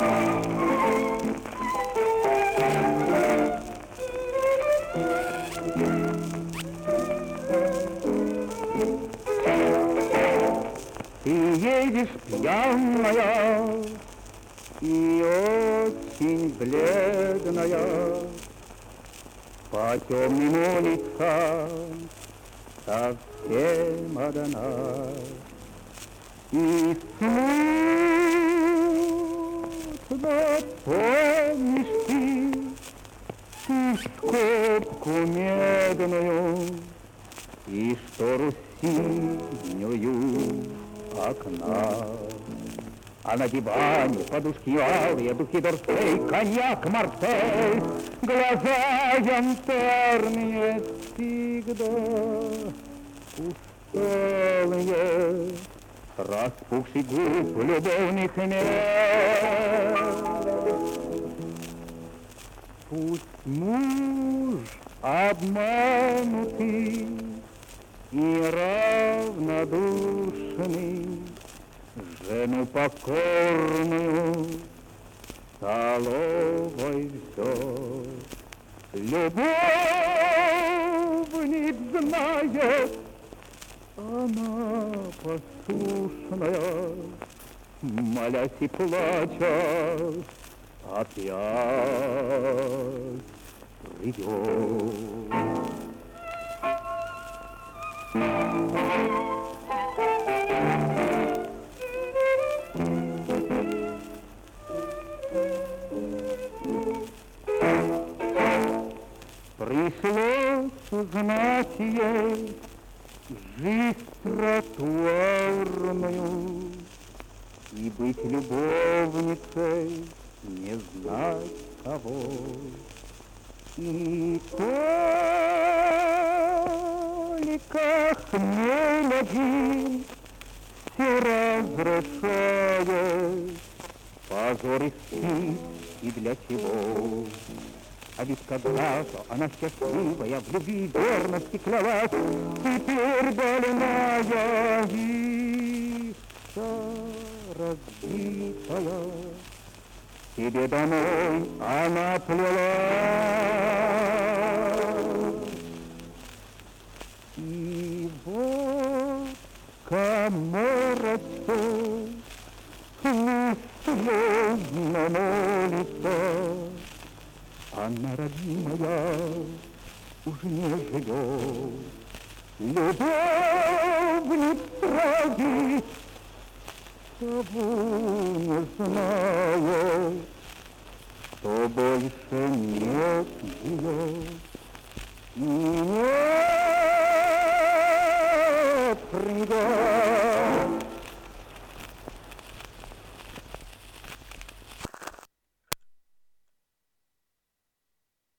Ты едешь пьяная и очень бледная по темным улицам, совсем одна. И смутно помнишь ты скобку медную и штору синюю окна. А на диване подушки алые, духи Дорсей, коньяк Марсель, глаза янтарные всегда усталые, распухший губ любовных мер. Пусть муж обманутый и равнодушный жену покорную столовой ждет. Любовник знает, она послушная, молясь и плача, опять придет. Пришлось узнать ей жизнь тротуарную и быть любовницей, не знать кого. И только хмель один все разрешает, позор и стыд и для чего. А ведь когда-то она счастливая, в любви и верности клялась, теперь больная и разбитая. Тебе домой она плела. И вот кому растет на слезном лице. Анна, родимая, уж не живет. Любовник сразу того не знает, что больше нет ее и нет.